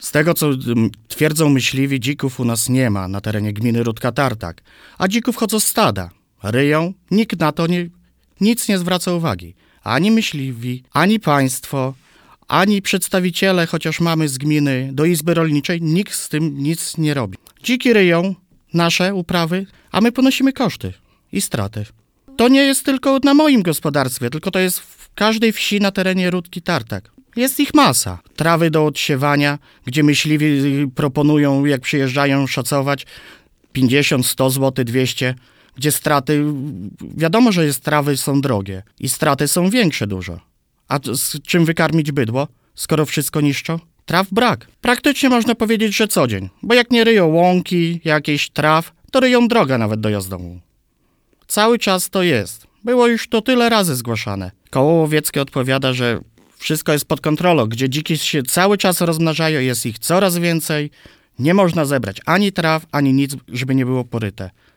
Z tego, co twierdzą myśliwi, dzików u nas nie ma na terenie gminy Rudka-Tartak, a dzików chodzą stada, ryją, nikt na to nic nie zwraca uwagi. Ani myśliwi, ani państwo, ani przedstawiciele, chociaż mamy z gminy do izby rolniczej, nikt z tym nic nie robi. Dziki ryją nasze uprawy, a my ponosimy koszty i straty. To nie jest tylko na moim gospodarstwie, tylko to jest w każdej wsi na terenie Rudki-Tartak. Jest ich masa. Trawy do odsiewania, gdzie myśliwi proponują, jak przyjeżdżają, szacować 50, 100 zł, 200, gdzie straty, wiadomo, że trawy są drogie i straty są większe dużo. A z czym wykarmić bydło, skoro wszystko niszczą? Traw brak. Praktycznie można powiedzieć, że co dzień, bo jak nie ryją łąki, jakieś traw, to ryją drogę nawet dojazdową. Cały czas to jest. Było już to tyle razy zgłaszane. Koło łowieckie odpowiada, że wszystko jest pod kontrolą, gdzie dziki się cały czas rozmnażają, jest ich coraz więcej. Nie można zebrać ani traw, ani nic, żeby nie było poryte.